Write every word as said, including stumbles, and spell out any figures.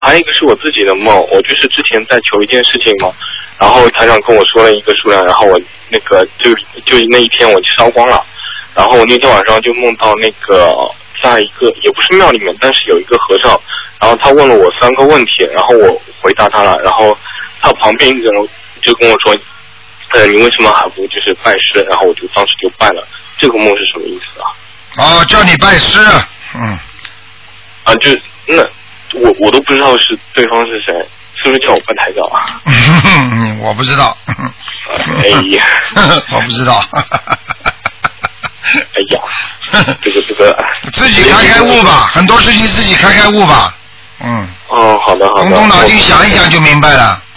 还有一个是我自己的梦，我就是之前在求一件事情嘛，然后台长跟我说了一个数量，然后我那个就就那一天我就烧光了，然后我那天晚上就梦到那个在一个也不是庙里面，但是有一个和尚，然后他问了我三个问题，然后我回答他了，然后他旁边一个人就跟我说，呃，你为什么还不就是拜师？然后我就当时就拜了。这个梦是什么意思啊？ 哦，叫你拜师，嗯， 啊，就那我我都不知道是对方是谁，是不是叫我拜台长啊？ 我不知道。 哎呀， 我不知道。 哎呀，这个这个， 自己开开悟吧，很多事情自己开开悟吧。嗯。 哦，好的好的。 动动脑筋想一想就明白了。